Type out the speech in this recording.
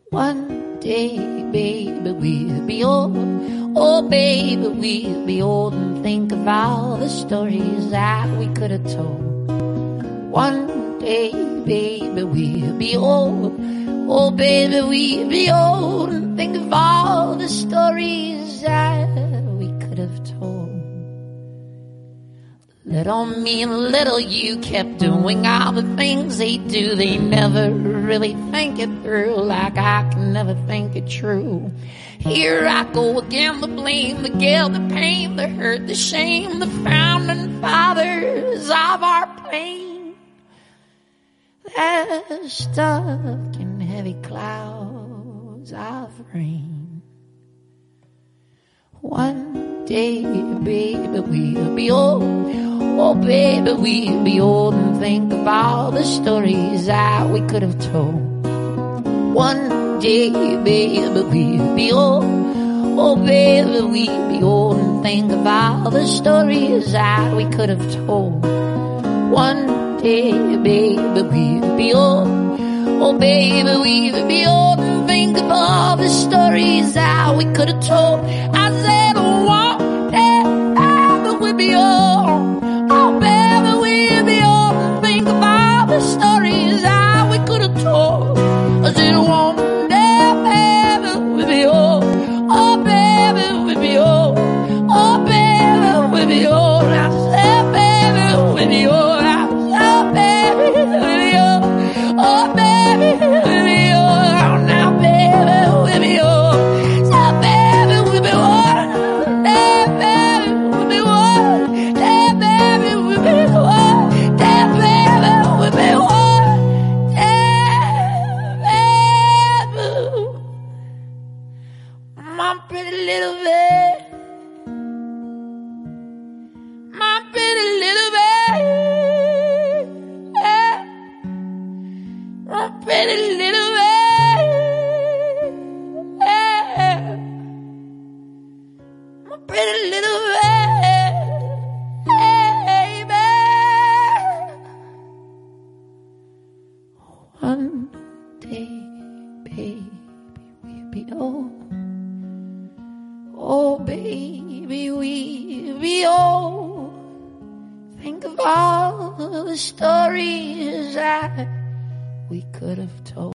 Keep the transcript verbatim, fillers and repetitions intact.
One day, baby, we'll be old. Oh, baby, we'll be old and think of all the stories that we could have told. One day, baby, we'll be old. Oh, baby, we'll be old and think of all the stories that we could have told. Little me and little you kept doing all the things they do. They never really think it through, like I can never think it true. Here I go again, the blame, the guilt, the pain, the hurt, the shame, the founding fathers of our pain. They're stuck in heavy clouds of rain. One day, baby, we'll be old. Oh, baby, we'll be old and think of all the stories that we could have told. One day, baby, we'll be old. Oh, baby, we'll be old and think of all the stories that we could have told. One day, baby, we'll be old. Oh, baby, we'll be old and think of all the stories that we could have told. I said, one day, baby, we'll be old. Oh, baby, we'll be old and think of all the stories that we could have told. I said, one day, baby, we'll be old. Oh, baby, we'll be old. Oh, baby, we'll be old. I said, baby, we'll be old. I said, baby, we'll be old. Oh, baby, we'll be old. Oh, now, baby, we'll be old. So, baby, we'll be old. Hey, baby, we'll be old. Hey, baby, we'll be old. Hey, baby, we'll be old. Hey, baby, my pretty little baby, my pretty little baby, my pretty little baby, my pretty little baby. One day, baby, we'll be old. Oh, baby, we'll be old. Think of all the stories that we could have told.